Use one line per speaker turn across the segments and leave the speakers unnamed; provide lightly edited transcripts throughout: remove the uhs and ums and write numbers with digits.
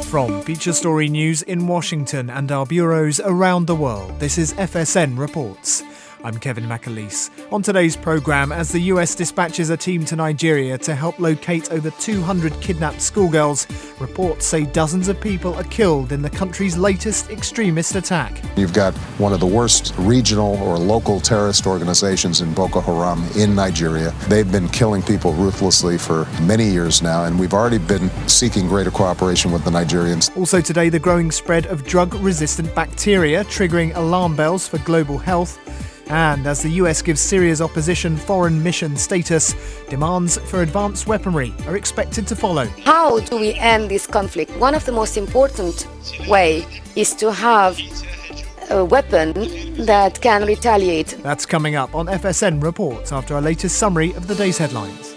From Feature Story News in Washington and our bureaus around the world, this is FSN Reports. I'm Kevin McAleese. On today's programme, as the US dispatches a team to Nigeria to help locate over 200 kidnapped schoolgirls, reports say dozens of people are killed in the country's latest extremist attack.
You've got one of the worst regional or local terrorist organizations in Boko Haram in Nigeria. They've been killing people ruthlessly for many years now, and we've already been seeking greater cooperation with the Nigerians.
Also today, the growing spread of drug-resistant bacteria triggering alarm bells for global health. And as the US gives Syria's opposition foreign mission status, demands for advanced weaponry are expected to follow.
How do we end this conflict? One of the most important ways is to have a weapon that can retaliate.
That's coming up on FSN Reports after our latest summary of the day's headlines.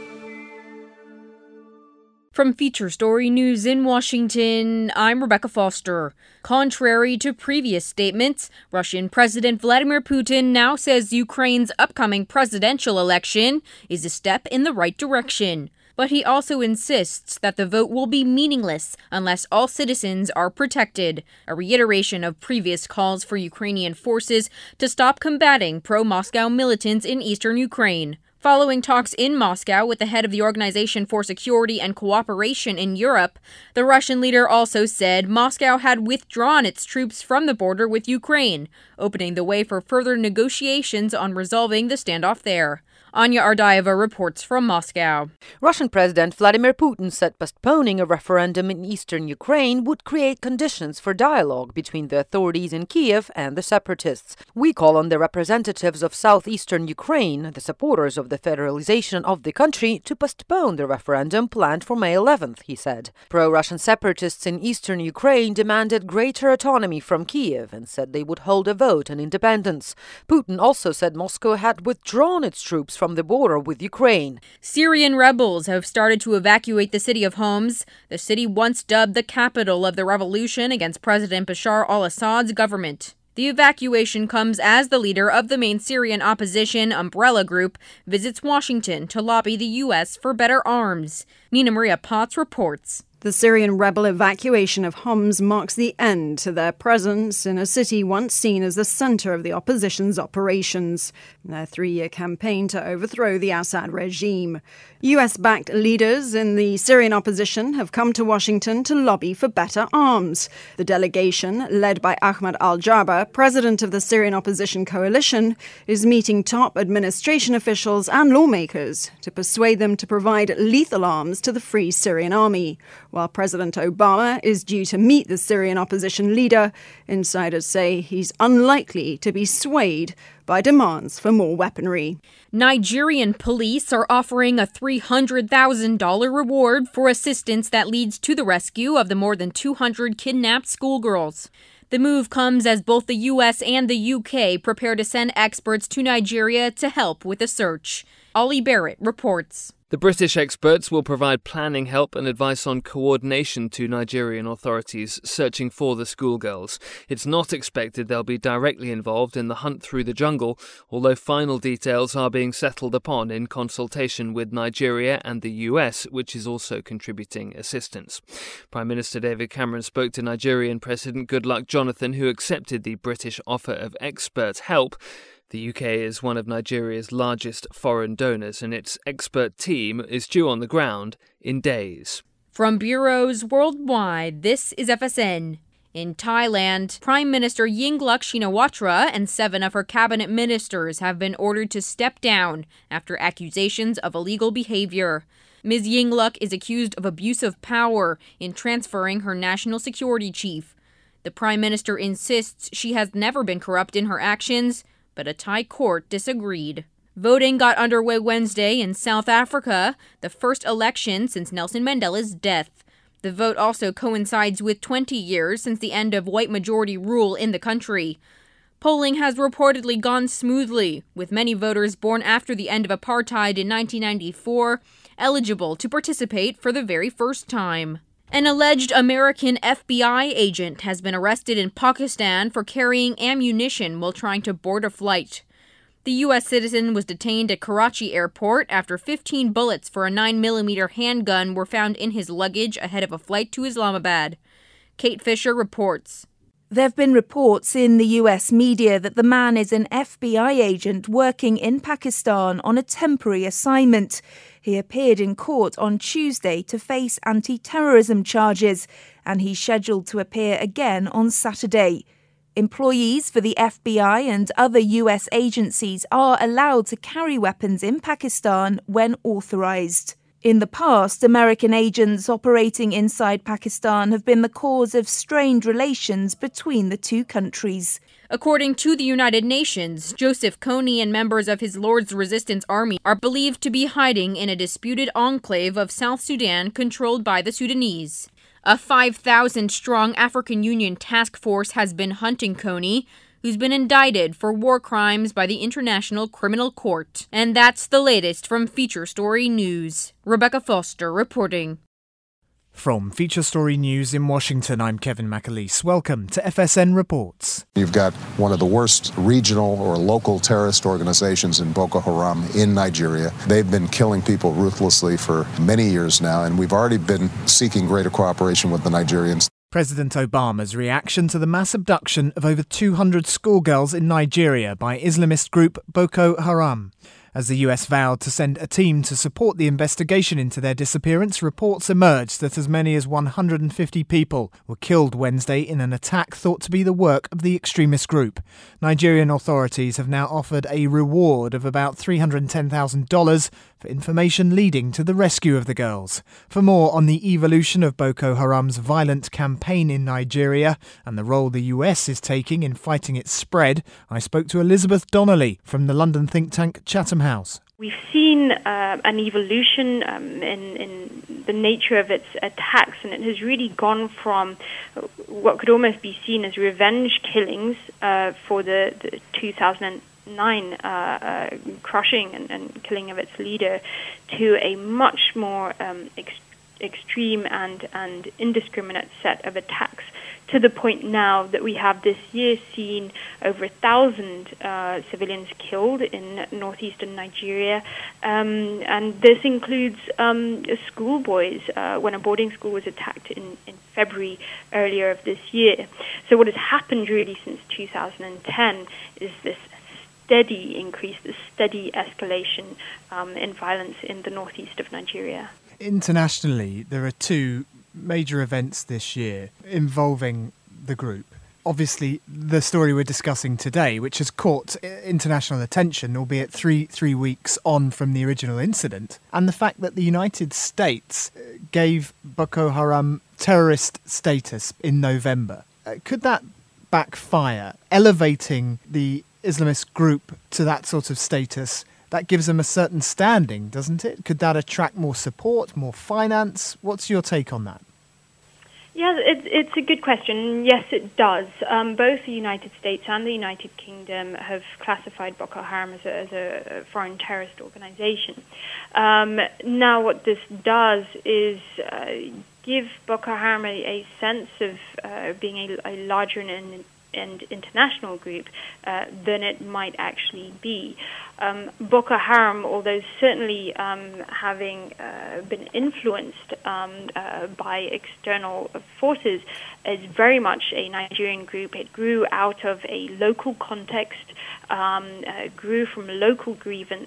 From Feature Story News in Washington, I'm Rebecca Foster. Contrary to previous statements, Russian President Vladimir Putin now says Ukraine's upcoming presidential election is a step in the right direction. But he also insists that the vote will be meaningless unless all citizens are protected, a reiteration of previous calls for Ukrainian forces to stop combating pro-Moscow militants in eastern Ukraine. Following talks in Moscow with the head of the Organization for Security and Cooperation in Europe, the Russian leader also said Moscow had withdrawn its troops from the border with Ukraine, opening the way for further negotiations on resolving the standoff there. Anya Ardayeva reports from Moscow.
Russian President Vladimir Putin said postponing a referendum in eastern Ukraine would create conditions for dialogue between the authorities in Kiev and the separatists. We call on the representatives of southeastern Ukraine, the supporters of the federalization of the country, to postpone the referendum planned for May 11th, he said. Pro-Russian separatists in eastern Ukraine demanded greater autonomy from Kiev and said they would hold a vote on independence. Putin also said Moscow had withdrawn its troops from the border with Ukraine.
Syrian rebels have started to evacuate the city of Homs, the city once dubbed the capital of the revolution against President Bashar al-Assad's government. The evacuation comes as the leader of the main Syrian opposition umbrella group visits Washington to lobby the U.S. for better arms. Nina Maria Potts reports.
The Syrian rebel evacuation of Homs marks the end to their presence in a city once seen as the center of the opposition's operations, their 3-year campaign to overthrow the Assad regime. US-backed leaders in the Syrian opposition have come to Washington to lobby for better arms. The delegation, led by Ahmad al-Jaber, president of the Syrian Opposition Coalition, is meeting top administration officials and lawmakers to persuade them to provide lethal arms to the Free Syrian Army. While President Obama is due to meet the Syrian opposition leader, insiders say he's unlikely to be swayed by demands for more weaponry.
Nigerian police are offering a $300,000 reward for assistance that leads to the rescue of the more than 200 kidnapped schoolgirls. The move comes as both the U.S. and the UK prepare to send experts to Nigeria to help with the search. Ollie Barrett reports.
The British experts will provide planning help and advice on coordination to Nigerian authorities searching for the schoolgirls. It's not expected they'll be directly involved in the hunt through the jungle, although final details are being settled upon in consultation with Nigeria and the US, which is also contributing assistance. Prime Minister David Cameron spoke to Nigerian President Goodluck Jonathan, who accepted the British offer of expert help. The UK is one of Nigeria's largest foreign donors, and its expert team is due on the ground in days.
From bureaus worldwide, this is FSN. In Thailand, Prime Minister Yingluck Shinawatra and 7 of her cabinet ministers have been ordered to step down after accusations of illegal behavior. Ms. Yingluck is accused of abuse of power in transferring her national security chief. The Prime Minister insists she has never been corrupt in her actions, but a Thai court disagreed. Voting got underway Wednesday in South Africa, the first election since Nelson Mandela's death. The vote also coincides with 20 years since the end of white majority rule in the country. Polling has reportedly gone smoothly, with many voters born after the end of apartheid in 1994 eligible to participate for the very first time. An alleged American FBI agent has been arrested in Pakistan for carrying ammunition while trying to board a flight. The U.S. citizen was detained at Karachi airport after 15 bullets for a 9mm handgun were found in his luggage ahead of a flight to Islamabad. Kate Fisher reports.
There have been reports in the US media that the man is an FBI agent working in Pakistan on a temporary assignment. He appeared in court on Tuesday to face anti-terrorism charges, and he's scheduled to appear again on Saturday. Employees for the FBI and other US agencies are allowed to carry weapons in Pakistan when authorized. In the past, American agents operating inside Pakistan have been the cause of strained relations between the two countries.
According to the United Nations, Joseph Kony and members of his Lord's Resistance Army are believed to be hiding in a disputed enclave of South Sudan controlled by the Sudanese. A 5,000-strong African Union task force has been hunting Kony, who's been indicted for war crimes by the International Criminal Court. And that's the latest from Feature Story News. Rebecca Foster reporting.
From Feature Story News in Washington, I'm Kevin McAleese. Welcome to FSN Reports.
You've got one of the worst regional or local terrorist organizations in Boko Haram in Nigeria. They've been killing people ruthlessly for many years now, and we've already been seeking greater cooperation with the Nigerians.
President Obama's reaction to the mass abduction of over 200 schoolgirls in Nigeria by Islamist group Boko Haram. As the US vowed to send a team to support the investigation into their disappearance, reports emerged that as many as 150 people were killed Wednesday in an attack thought to be the work of the extremist group. Nigerian authorities have now offered a reward of about $310,000 for information leading to the rescue of the girls. For more on the evolution of Boko Haram's violent campaign in Nigeria and the role the US is taking in fighting its spread, I spoke to Elizabeth Donnelly from the London think tank Chatham House.
We've seen an evolution in the nature of its attacks, and it has really gone from what could almost be seen as revenge killings for the 2009 crushing and killing of its leader to a much more extreme and indiscriminate set of attacks, to the point now that we have this year seen over 1,000 civilians killed in northeastern Nigeria, and this includes schoolboys when a boarding school was attacked in February earlier of this year. So what has happened really since 2010 is this steady increase, this steady escalation in violence in the northeast of Nigeria.
Internationally, there are two major events this year involving the group. Obviously, the story we're discussing today, which has caught international attention, albeit three weeks on from the original incident, and the fact that the United States gave Boko Haram terrorist status in November. Could that backfire, elevating the Islamist group to that sort of status? That gives them a certain standing, doesn't it? Could that attract more support, more finance? What's your take on that?
Yeah, it's a good question. Yes, it does. Both the United States and the United Kingdom have classified Boko Haram as a foreign terrorist organization. Now, what this does is give Boko Haram a sense of being a larger and international group than it might actually be. Boko Haram, although certainly having been influenced by external forces, is very much a Nigerian group. It grew out of a local context, grew from local grievance,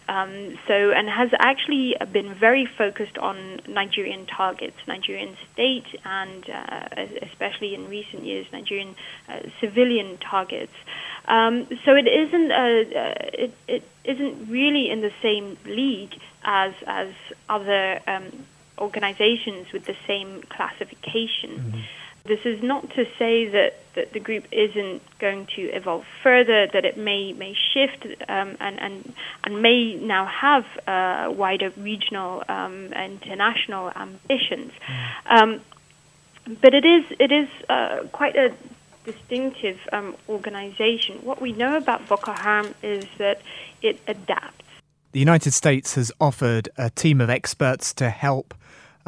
and has actually been very focused on Nigerian targets, Nigerian state, and especially in recent years, Nigerian civilian targets. So it isn't really in the same league as other organizations with the same classification. Mm-hmm. This is not to say that the group isn't going to evolve further, that it may shift and may now have wider regional international ambitions. But it is quite a distinctive organization. What we know about Boko Haram is that it adapts.
The United States has offered a team of experts to help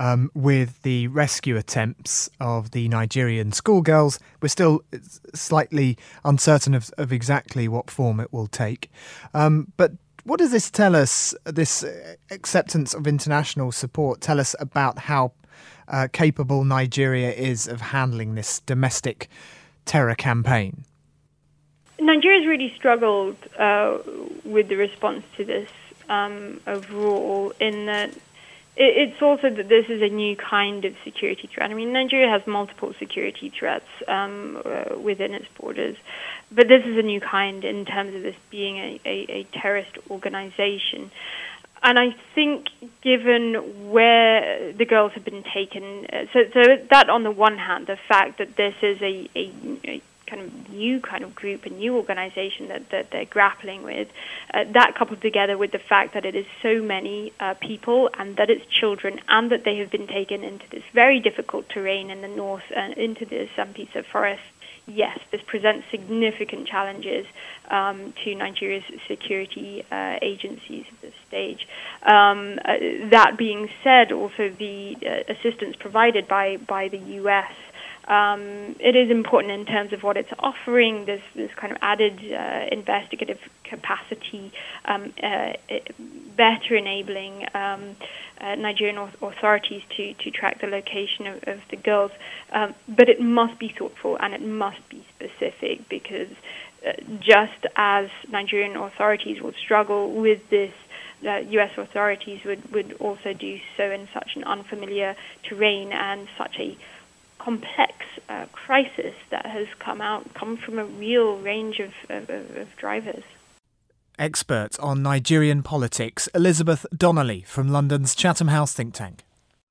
with the rescue attempts of the Nigerian schoolgirls. We're still slightly uncertain of exactly what form it will take. But what does this tell us, this acceptance of international support, tell us about how capable Nigeria is of handling this domestic terror campaign?
Nigeria's really struggled with the response to this overall, in that it's also that this is a new kind of security threat. I mean, Nigeria has multiple security threats within its borders, but this is a new kind in terms of this being a terrorist organization. And I think, given where the girls have been taken, so that on the one hand, the fact that this is a kind of new kind of group, a new organization that they're grappling with, that coupled together with the fact that it is so many people and that it's children and that they have been taken into this very difficult terrain in the north and into the Sambisa forest, yes, this presents significant challenges to Nigeria's security agencies at this stage. That being said, also the assistance provided by the U.S., it is important in terms of what it's offering, this kind of added investigative capacity, better enabling Nigerian authorities to track the location of the girls. But it must be thoughtful and it must be specific, because just as Nigerian authorities will struggle with this, U.S. authorities would also do so in such an unfamiliar terrain and such a complex crisis that has come from a real range of drivers.
Expert on Nigerian politics, Elizabeth Donnelly from London's Chatham House think tank.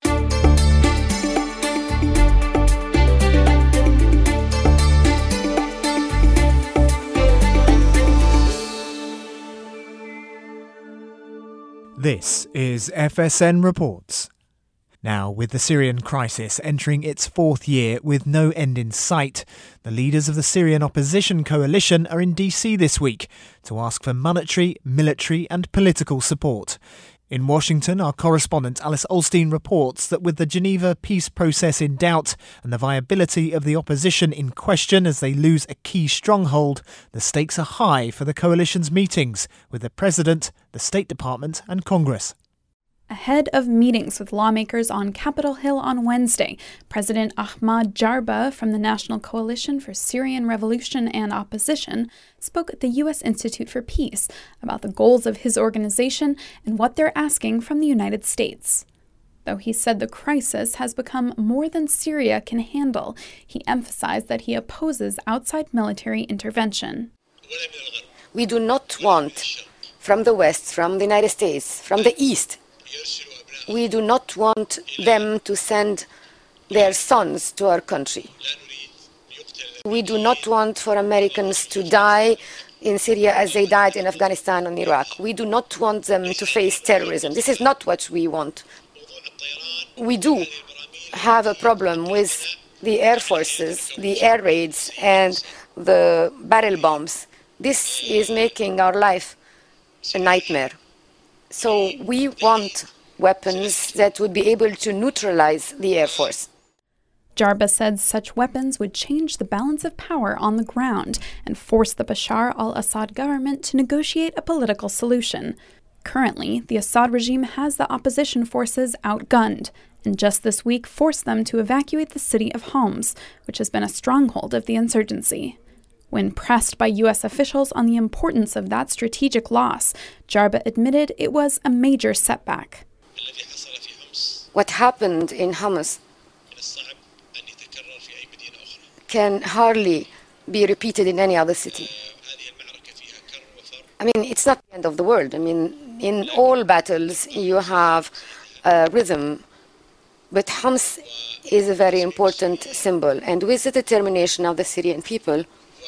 This is FSN Reports. Now, with the Syrian crisis entering its fourth year with no end in sight, the leaders of the Syrian opposition coalition are in DC this week to ask for monetary, military and political support. In Washington, our correspondent Alice Ollstein reports that with the Geneva peace process in doubt and the viability of the opposition in question as they lose a key stronghold, the stakes are high for the coalition's meetings with the President, the State Department and Congress.
Ahead of meetings with lawmakers on Capitol Hill on Wednesday, President Ahmad Jarba from the National Coalition for Syrian Revolution and Opposition spoke at the U.S. Institute for Peace about the goals of his organization and what they're asking from the United States. Though he said the crisis has become more than Syria can handle, he emphasized that he opposes outside military intervention.
We do not want from the West, from the United States, from the East, we do not want them to send their sons to our country. We do not want for Americans to die in Syria as they died in Afghanistan and Iraq. We do not want them to face terrorism. This is not what we want. We do have a problem with the air forces, the air raids, and the barrel bombs. This is making our life a nightmare. So we want weapons that would be able to neutralize the Air Force.
Jarba said such weapons would change the balance of power on the ground and force the Bashar al-Assad government to negotiate a political solution. Currently, the Assad regime has the opposition forces outgunned, and just this week forced them to evacuate the city of Homs, which has been a stronghold of the insurgency. When pressed by U.S. officials on the importance of that strategic loss, Jarba admitted it was a major setback.
What happened in Homs can hardly be repeated in any other city. I mean, it's not the end of the world. I mean, in all battles you have a rhythm, but Homs is a very important symbol. And with the determination of the Syrian people,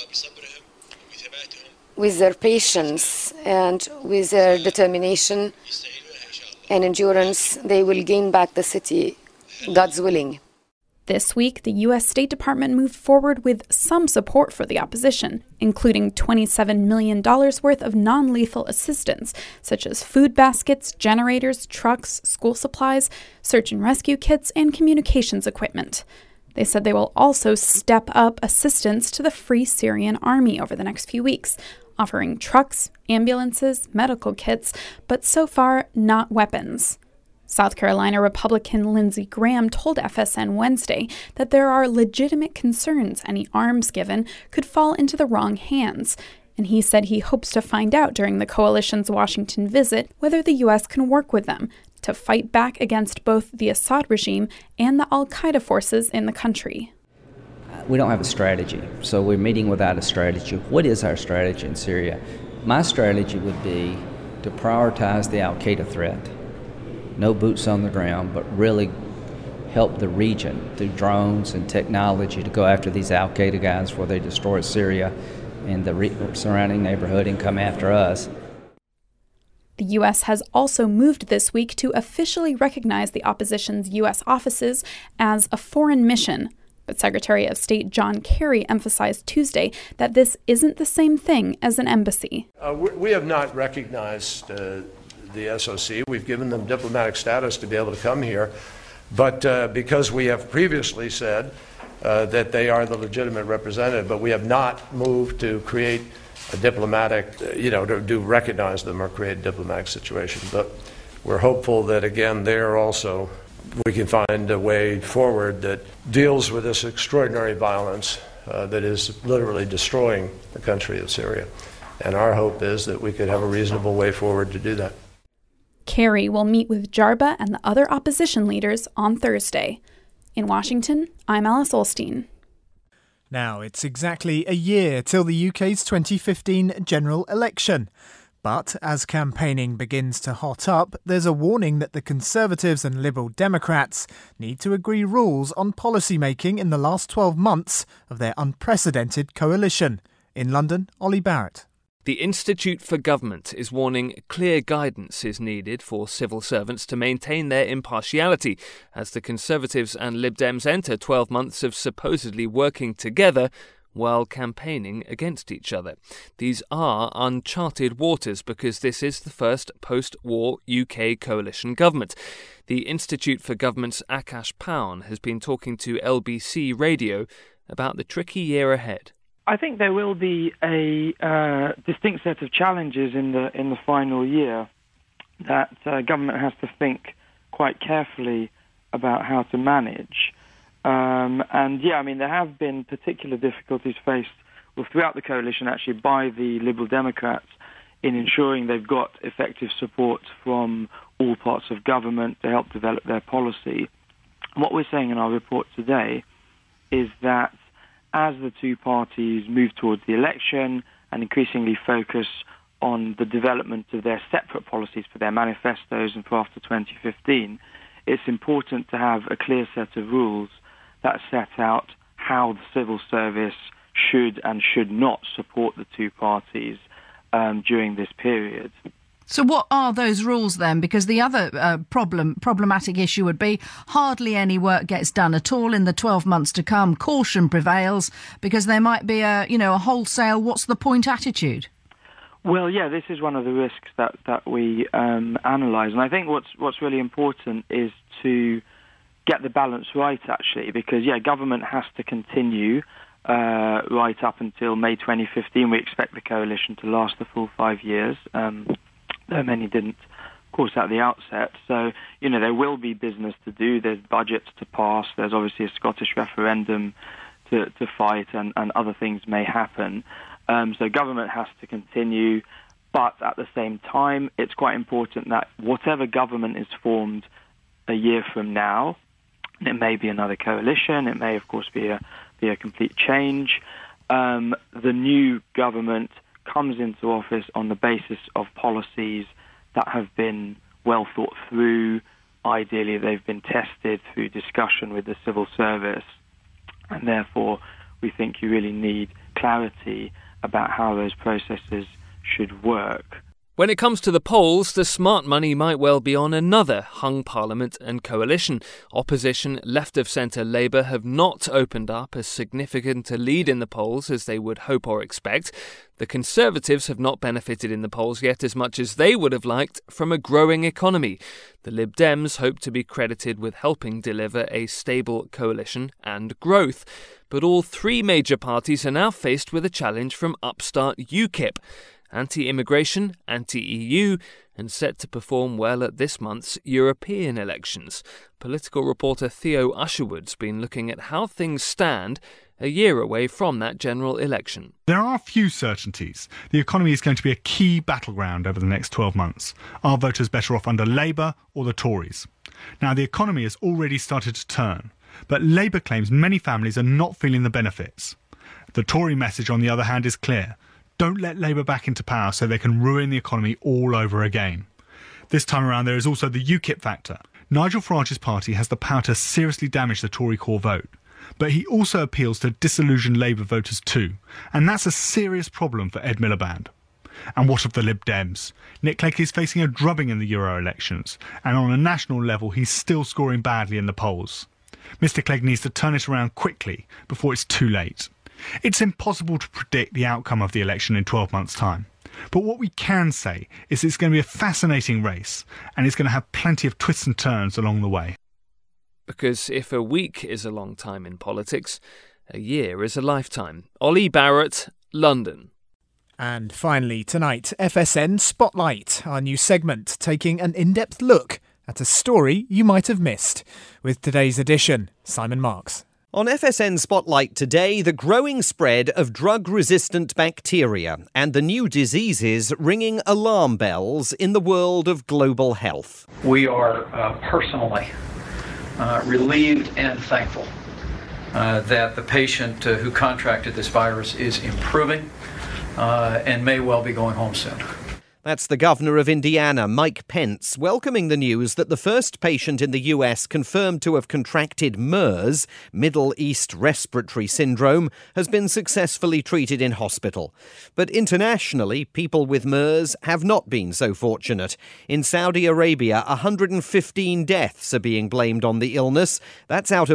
with their patience and with their determination and endurance, they will gain back the city, God's willing.
This week, the U.S. State Department moved forward with some support for the opposition, including $27 million worth of non-lethal assistance, such as food baskets, generators, trucks, school supplies, search and rescue kits, and communications equipment. They said they will also step up assistance to the Free Syrian Army over the next few weeks, offering trucks, ambulances, medical kits, but so far not weapons. South Carolina Republican Lindsey Graham told FSN Wednesday that there are legitimate concerns any arms given could fall into the wrong hands, and he said he hopes to find out during the coalition's Washington visit whether the U.S. can work with them to fight back against both the Assad regime and the al-Qaeda forces in the country.
We don't have a strategy, so we're meeting without a strategy. What is our strategy in Syria? My strategy would be to prioritize the al-Qaeda threat. No boots on the ground, but really help the region through drones and technology to go after these al-Qaeda guys before they destroy Syria and the surrounding neighborhood and come after us.
The U.S. has also moved this week to officially recognize the opposition's U.S. offices as a foreign mission. But Secretary of State John Kerry emphasized Tuesday that this isn't the same thing as an embassy.
We have not recognized the SOC. We've given them diplomatic status to be able to come here. But because we have previously said that they are the legitimate representative, but we have not moved to create a diplomatic, to recognize them or create a diplomatic situation. But we're hopeful that, again, there also we can find a way forward that deals with this extraordinary violence that is literally destroying the country of Syria. And our hope is that we could have a reasonable way forward to do that.
Kerry will meet with Jarba and the other opposition leaders on Thursday. In Washington, I'm Alice Olstein.
Now, it's exactly a year till the UK's 2015 general election. But as campaigning begins to hot up, there's a warning that the Conservatives and Liberal Democrats need to agree rules on policy making in the last 12 months of their unprecedented coalition. In London, Ollie Barrett.
The Institute for Government is warning clear guidance is needed for civil servants to maintain their impartiality as the Conservatives and Lib Dems enter 12 months of supposedly working together while campaigning against each other. These are uncharted waters because this is the first post-war UK coalition government. The Institute for Government's Akash Paun has been talking to LBC Radio about the tricky year ahead.
I think there will be a distinct set of challenges in the final year that government has to think quite carefully about how to manage. There have been particular difficulties faced throughout the coalition, actually, by the Liberal Democrats in ensuring they've got effective support from all parts of government to help develop their policy. What we're saying in our report today is that as the two parties move towards the election and increasingly focus on the development of their separate policies for their manifestos and for after 2015, it's important to have a clear set of rules that set out how the civil service should and should not support the two parties during this period.
So what are those rules then? Because the other problematic issue would be hardly any work gets done at all in the 12 months to come. Caution prevails because there might be a wholesale what's the point attitude.
Well, yeah, this is one of the risks that we analyse. And I think what's really important is to get the balance right, actually, because, government has to continue right up until May 2015. We expect the coalition to last the full 5 years. Though many didn't, of course, at the outset. So, there will be business to do. There's budgets to pass. There's obviously a Scottish referendum to fight, and other things may happen. So government has to continue. But at the same time, it's quite important that whatever government is formed a year from now, it may be another coalition, it may, of course, be a complete change. The new government comes into office on the basis of policies that have been well thought through. Ideally, they've been tested through discussion with the civil service, and therefore we think you really need clarity about how those processes should work.
When it comes to the polls, the smart money might well be on another hung parliament and coalition. Opposition, left-of-centre Labour have not opened up as significant a lead in the polls as they would hope or expect. The Conservatives have not benefited in the polls yet as much as they would have liked from a growing economy. The Lib Dems hope to be credited with helping deliver a stable coalition and growth. But all three major parties are now faced with a challenge from upstart UKIP. Anti-immigration, anti-EU, and set to perform well at this month's European elections. Political reporter Theo Usherwood's been looking at how things stand a year away from that general election.
There are few certainties. The economy is going to be a key battleground over the next 12 months. Are voters better off under Labour or the Tories? Now, the economy has already started to turn, but Labour claims many families are not feeling the benefits. The Tory message, on the other hand, is clear. Don't let Labour back into power so they can ruin the economy all over again. This time around, there is also the UKIP factor. Nigel Farage's party has the power to seriously damage the Tory core vote. But he also appeals to disillusioned Labour voters too. And that's a serious problem for Ed Miliband. And what of the Lib Dems? Nick Clegg is facing a drubbing in the Euro elections. And on a national level, he's still scoring badly in the polls. Mr Clegg needs to turn it around quickly before it's too late. It's impossible to predict the outcome of the election in 12 months' time. But what we can say is it's going to be a fascinating race, and it's going to have plenty of twists and turns along the way.
Because if a week is a long time in politics, a year is a lifetime. Ollie Barrett, London.
And finally tonight, FSN Spotlight, our new segment taking an in-depth look at a story you might have missed. With today's edition, Simon Marks.
On FSN Spotlight today, the growing spread of drug-resistant bacteria and the new diseases ringing alarm bells in the world of global health.
We are personally relieved and thankful that the patient who contracted this virus is improving and may well be going home soon.
That's the governor of Indiana, Mike Pence, welcoming the news that the first patient in the US confirmed to have contracted MERS, Middle East Respiratory Syndrome, has been successfully treated in hospital. But internationally, people with MERS have not been so fortunate. In Saudi Arabia, 115 deaths are being blamed on the illness. That's out of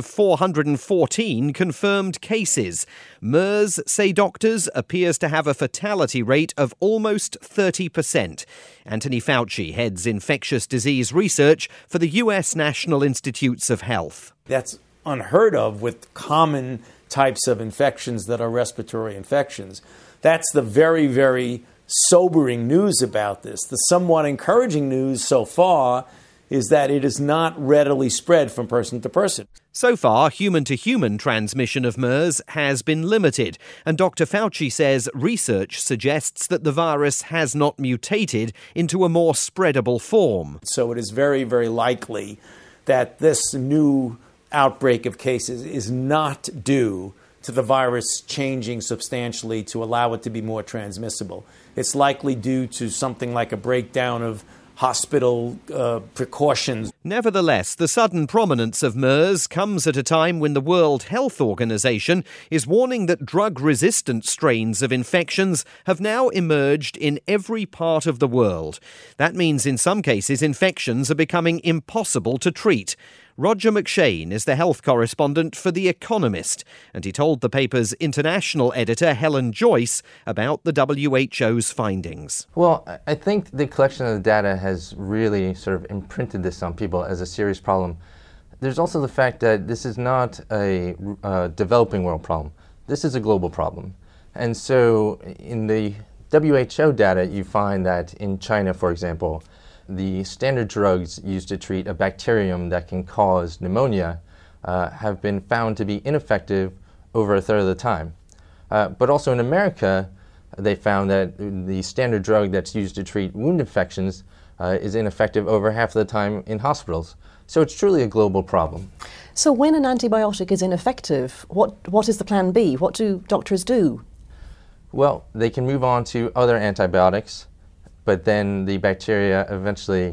414 confirmed cases. MERS, say doctors, appears to have a fatality rate of almost 30%. Anthony Fauci heads infectious disease research for the US National Institutes of Health.
That's unheard of with common types of infections that are respiratory infections. That's the very, very sobering news about this. The somewhat encouraging news so far is that it is not readily spread from person to person.
So far, human-to-human transmission of MERS has been limited, and Dr. Fauci says research suggests that the virus has not mutated into a more spreadable form.
So it is very, very likely that this new outbreak of cases is not due to the virus changing substantially to allow it to be more transmissible. It's likely due to something like a breakdown of hospital precautions.
Nevertheless, the sudden prominence of MERS comes at a time when the World Health Organization is warning that drug-resistant strains of infections have now emerged in every part of the world. That means in some cases infections are becoming impossible to treat. Roger McShane is the health correspondent for The Economist, and he told the paper's international editor, Helen Joyce, about the WHO's findings.
Well, I think the collection of the data has really sort of imprinted this on people as a serious problem. There's also the fact that this is not a developing world problem. This is a global problem. And so in the WHO data, you find that in China, for example, the standard drugs used to treat a bacterium that can cause pneumonia have been found to be ineffective over a third of the time. But also in America, they found that the standard drug that's used to treat wound infections is ineffective over half the time in hospitals. So it's truly a global problem.
So when an antibiotic is ineffective, what is the plan B? What do doctors do?
Well, they can move on to other antibiotics, but then the bacteria eventually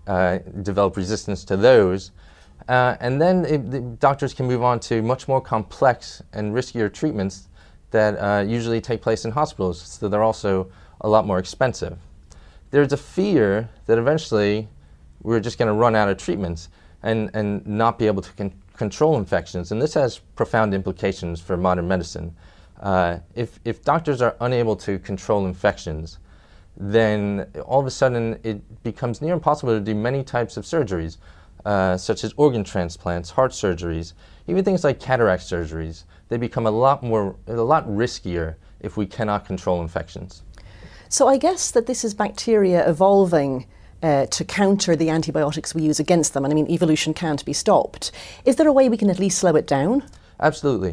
develop resistance to those. And then the doctors can move on to much more complex and riskier treatments that usually take place in hospitals, so they're also a lot more expensive. there's a fear that eventually we're just going to run out of treatments and not be able to control infections. And this has profound implications for modern medicine. If doctors are unable to control infections, then all of a sudden it becomes near impossible to do many types of surgeries, such as organ transplants, heart surgeries, even things like cataract surgeries. They become a lot riskier if we cannot control infections.
So I guess that this is bacteria evolving to counter the antibiotics we use against them. And I mean, evolution can't be stopped. Is there a way we can at least slow it down?
Absolutely.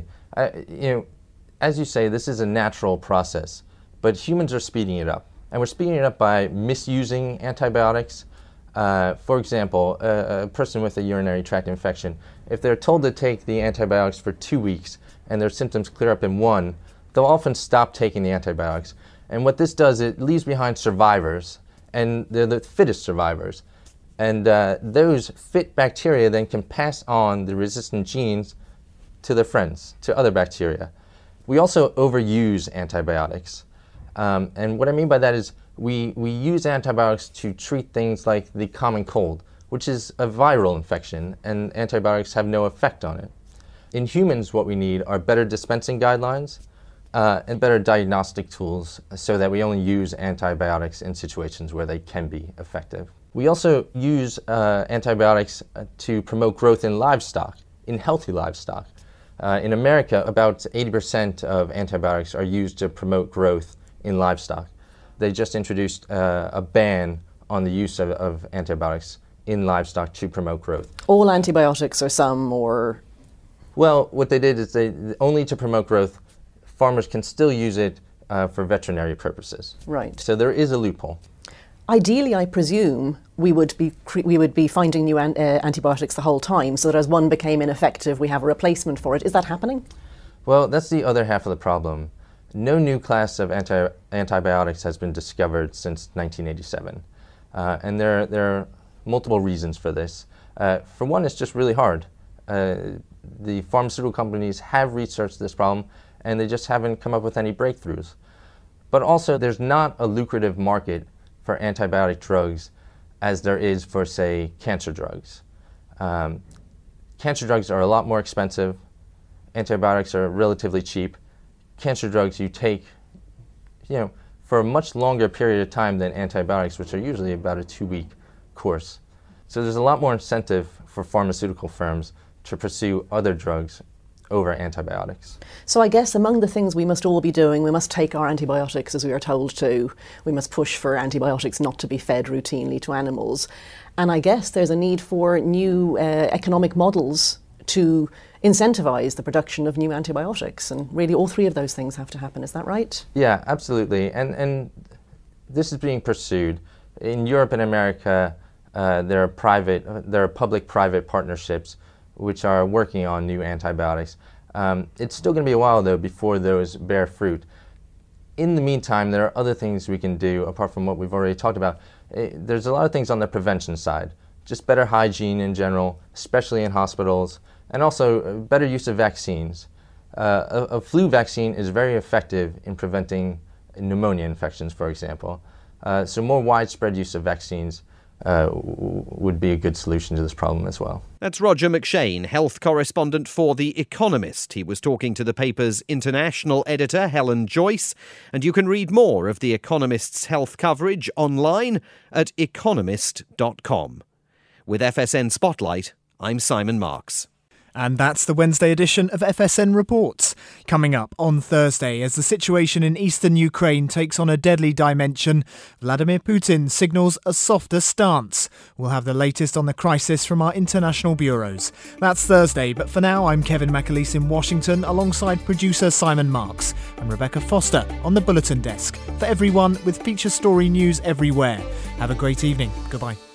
As you say, this is a natural process, but humans are speeding it up. And we're speeding it up by misusing antibiotics. For example, a person with a urinary tract infection, if they're told to take the antibiotics for 2 weeks and their symptoms clear up in 1, they'll often stop taking the antibiotics. And what this does, it leaves behind survivors, and they're the fittest survivors. And those fit bacteria then can pass on the resistant genes to their friends, to other bacteria. We also overuse antibiotics. And what I mean by that is we use antibiotics to treat things like the common cold, which is a viral infection, and antibiotics have no effect on it. In humans, what we need are better dispensing guidelines and better diagnostic tools so that we only use antibiotics in situations where they can be effective. We also use antibiotics to promote growth in livestock, in healthy livestock. In America, about 80% of antibiotics are used to promote growth in livestock. They just introduced a ban on the use of antibiotics in livestock to promote growth.
All antibiotics or some, or?
Well, what they did is they only to promote growth. Farmers can still use it for veterinary purposes.
Right.
So there is a loophole.
Ideally, I presume we would be finding new antibiotics the whole time, so that as one became ineffective, we have a replacement for it. Is that happening?
Well, that's the other half of the problem. No new class of antibiotics has been discovered since 1987. And there are multiple reasons for this. For one, it's just really hard. The pharmaceutical companies have researched this problem, and they just haven't come up with any breakthroughs. But also, there's not a lucrative market for antibiotic drugs as there is for, say, cancer drugs. Cancer drugs are a lot more expensive. Antibiotics are relatively cheap. Cancer drugs you take, for a much longer period of time than antibiotics, which are usually about a 2-week course. So there's a lot more incentive for pharmaceutical firms to pursue other drugs over antibiotics.
So I guess among the things we must all be doing, we must take our antibiotics as we are told to. We must push for antibiotics not to be fed routinely to animals. And I guess there's a need for new economic models to incentivize the production of new antibiotics. And really all three of those things have to happen. Is that right?
Yeah, absolutely. And this is being pursued. In Europe and America, there are public-private partnerships which are working on new antibiotics. It's still going to be a while, though, before those bear fruit. In the meantime, there are other things we can do, apart from what we've already talked about. There's a lot of things on the prevention side. Just better hygiene in general, especially in hospitals, and also better use of vaccines. A flu vaccine is very effective in preventing pneumonia infections, for example. So more widespread use of vaccines would be a good solution to this problem as well.
That's Roger McShane, health correspondent for The Economist. He was talking to the paper's international editor, Helen Joyce, and you can read more of The Economist's health coverage online at economist.com. With FSN Spotlight, I'm Simon Marks.
And that's the Wednesday edition of FSN Reports. Coming up on Thursday, as the situation in eastern Ukraine takes on a deadly dimension, Vladimir Putin signals a softer stance. We'll have the latest on the crisis from our international bureaus. That's Thursday, but for now, I'm Kevin McAleese in Washington alongside producer Simon Marks and Rebecca Foster on the Bulletin Desk. For everyone with feature story news everywhere. Have a great evening. Goodbye.